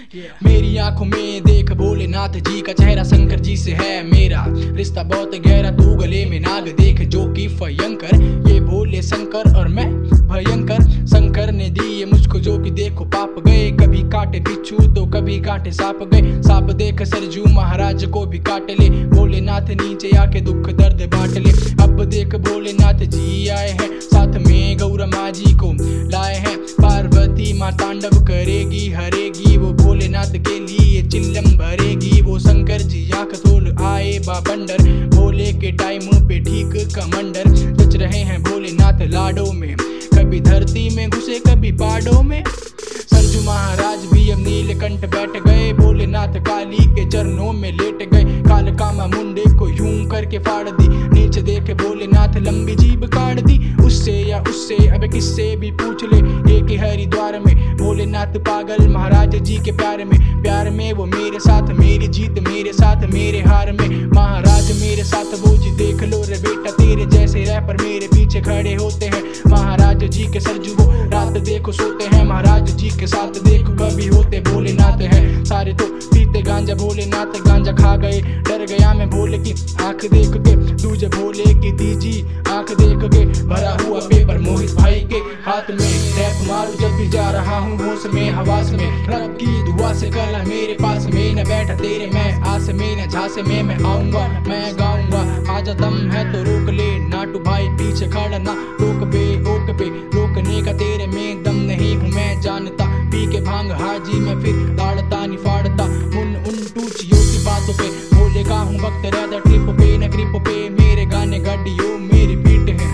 मेरी आंखों में देख भोलेनाथ जी का चेहरा, शंकर जी से है मेरा रिश्ता बहुत गहरा। तू गले में नाग देख जो कि भयंकर, ये भोले शंकर और मैं भयंकर। शंकर ने दिए मुझको जो कि देखो पाप गए, कभी काटे बिच्छू तो कभी काटे सांप गए। सांप देख सरजू महाराज को भी काट ले, भोलेनाथ नीचे आके दुख दर्द बांट ले। अब देख भोलेनाथ जी आए हैं, साथ में गौरा माँ जी को लाए हैं। पार्वती माँ तांडव करेगी हरेगी, वो भोलेनाथ के लिए चिल्लम भरेगी। वो शंकर जी आंख खोल आए बाबंडर, भोले के टाइम पे ठीक कमंडर। जच रहे हैं भोलेनाथ लाडो में, कभी धरती में घुसे कभी पहाड़ों में। सरजू महाराज भी अब नीलकंठ बैठ गए, भोलेनाथ काली के चरणों में लेट गए। काल कामा मुंडे को यूं करके फाड़ दी, नीचे देखे भोलेनाथ लंबी जीभ काट दी। उससे या उससे अब किससे भी पूछ ले, एक हरिद्वार में भोलेनाथ पागल महाराज जी के प्यार में। प्यार में वो मेरे साथ, मेरी जीत मेरे साथ, मेरे हार में महाराज मेरे साथ। वो जी देख लो रे बेटा, तेरे जैसे रैपर मेरे पीछे खड़े होते हैं। महाराज जी के सरजू वो रात देखो सोते हैं, महाराज जी के साथ देखो कभी होते भोलेनाथ है। सारे तो पीते गांजा, भोलेनाथ गांजा खा गए। डर गया मैं भोले की आंख देख के, दूजे भोले की तीजी आंख देख के। भरा हुआ पेपर मोहित भाई के हाथ में, रैप मारू जब भी जा रहा हूँ होश में हवास में। रब की दुआ से कल मेरे पास में न बैठा तेरे मैं आस में, न झांसे में मैं आऊंगा मैं गाऊंगा। आजा दम है तो रोक ले, नाटू भाई पीछे खड़ा ना रोक बे ओक पे। रोकने का तेरे में दम नहीं हूँ मैं जानता, पी के भांग हाजी मैं फिर दाड़ता निफाड़ता। उन टूचियों की बातों पे भोले का हूँ वक्त रहता, ट्रिप पे न ग्रिप पे मेरे गाने गाड़ियों मेरी बीट है।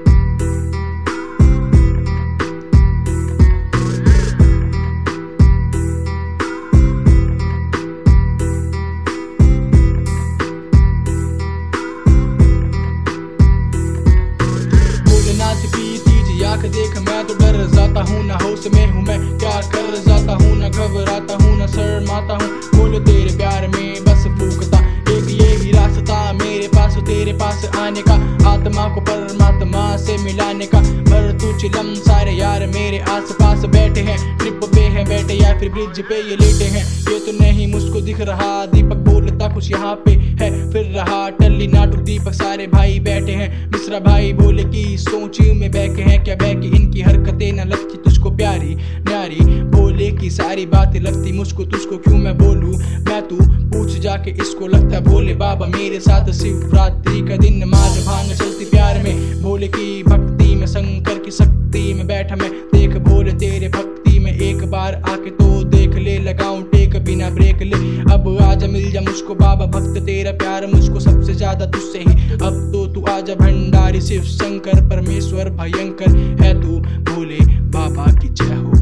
आँख देख मैं तो डर जाता हूँ, ना होश में हूँ मैं क्या कर जाता हूँ। ना घबराता हूँ ना शर्माता हूँ, बोल तेरे प्यार में बस फूकता। एक यही रास्ता मेरे पास तेरे पास आने का, आत्मा को परमात्मा से मिलाने का। भर तू चिलम सारे यार मेरे आस पास बैठे हैं, ट्रिप पे है बैठे या फिर ब्रिज पे ये लेटे हैं। ये तो नहीं मुझको दिख रहा, दीपक बोलता कुछ यहाँ पे है फिर रहा। टल्ली नाटू दीपक सारे भाई बैठे हैं, मिश्रा भाई बोले की सोच में बैठे हैं। क्या बैठे इनकी हरकतें न लगती तुझको प्यारी न्यारी, बोले की सारी बातें लगती मुझको तुझको क्यों मैं बोलूं मैं। तू पूछ जाके इसको लगता भोले बाबा मेरे साथ शिवरात्रि का दिन मार भांग चलती प्यार में। भोले की भक्ति में शंकर की शक्ति में बैठा मैं, देख भोले तेरे भक्ति में एक बार आके तो देख ले। लगाऊं टेक बिना ब्रेक ले, अब आजा मिल जा मुझको बाबा भक्त तेरा प्यार मुझको सबसे ज्यादा तुझसे ही। अब तो तू आजा भंडारी शिव शंकर परमेश्वर भयंकर है तू, भोले बाबा की जय हो।